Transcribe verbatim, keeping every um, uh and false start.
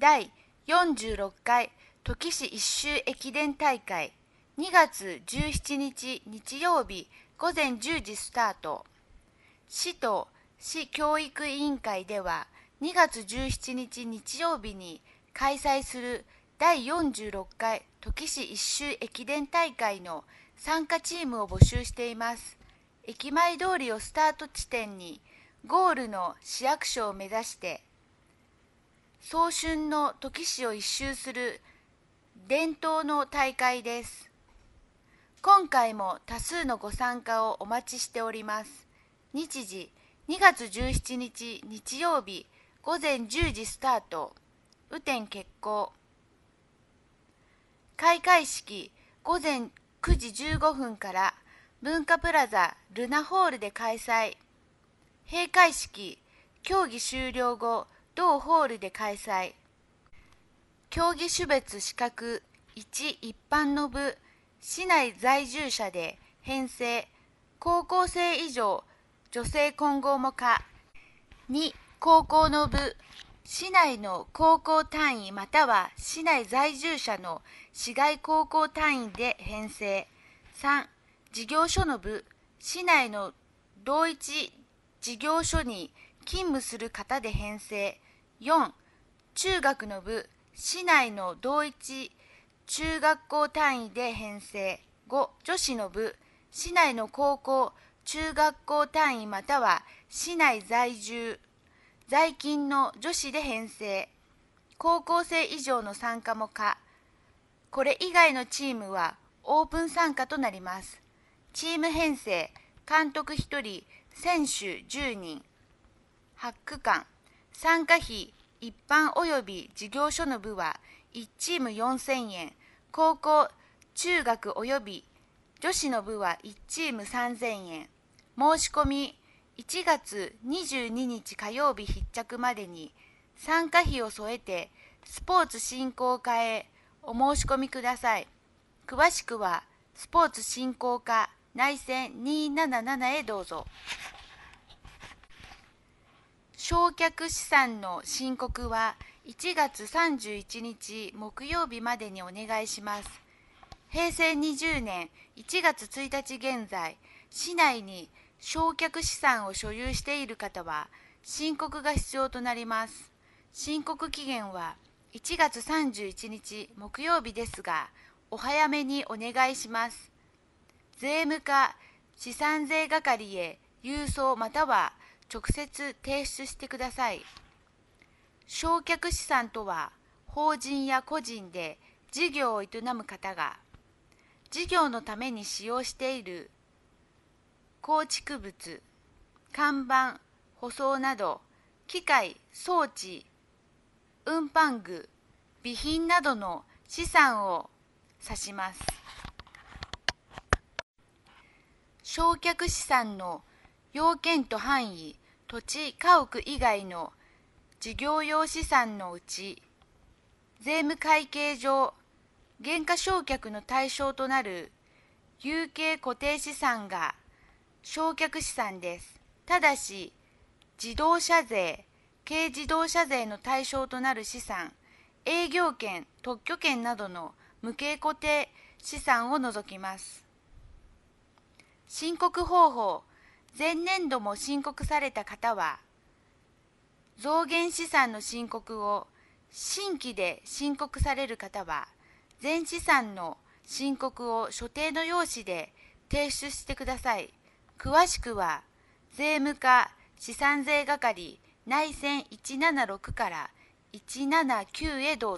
だいよんじゅうろっかい土岐市一周駅伝大会にがつじゅうしちにち日曜日ごぜんじゅうじスタート。市と市教育委員会ではにがつじゅうしちにち日曜日に開催するだいよんじゅうろっかい土岐市一周駅伝大会の参加チームを募集しています。駅前通りをスタート地点にゴールの市役所を目指して早春の土岐市を一周する伝統の大会です。今回も多数のご参加をお待ちしております。日時にがつじゅうしちにち日曜日ごぜんじゅうじスタート。雨天決行。開会式ごぜんくじじゅうごふんから文化プラザルナホールで開催。閉会式競技終了後同ホールで開催。競技種別資格いち一般の部市内在住者で編成高校生以上女性混合も可。に高校の部市内の高校単位または市内在住者の市外高校単位で編成。さん事業所の部市内の同一事業所に勤務する方で編成。よん中学の部市内の同一中学校単位で編成。ご女子の部市内の高校中学校単位または市内在住在勤の女子で編成。高校生以上の参加も可。これ以外のチームはオープン参加となります。チーム編成監督ひとり選手じゅうにん。はちくかん参加費一般及び事業所の部はいちチームよんせんえん。高校中学及び女子の部はいちチームさんぜんえん。申し込みいちがつにじゅうににち火曜日必着までに参加費を添えてスポーツ振興課へお申し込みください。詳しくはスポーツ振興課内線にーななななへどうぞ。償却資産の申告はいちがつさんじゅういちにち木曜日までにお願いします。へいせいにじゅうねんいちがつついたち現在、市内に償却資産を所有している方は申告が必要となります。申告期限はいちがつさんじゅういちにち木曜日ですが、お早めにお願いします。税務課資産税係へ郵送または直接提出してください。償却資産とは、法人や個人で事業を営む方が、事業のために使用している構築物、看板、舗装など、機械、装置、運搬具、備品などの資産を指します。償却資産の要件と範囲、土地・家屋以外の事業用資産のうち、税務会計上、減価償却の対象となる有形固定資産が償却資産です。ただし、自動車税、軽自動車税の対象となる資産、営業権、特許権などの無形固定資産を除きます。申告方法、前年度も申告された方は、増減資産の申告を新規で申告される方は、全資産の申告を所定の用紙で提出してください。詳しくは、税務課資産税係内線いちななろくからいちななきゅうへどうぞ。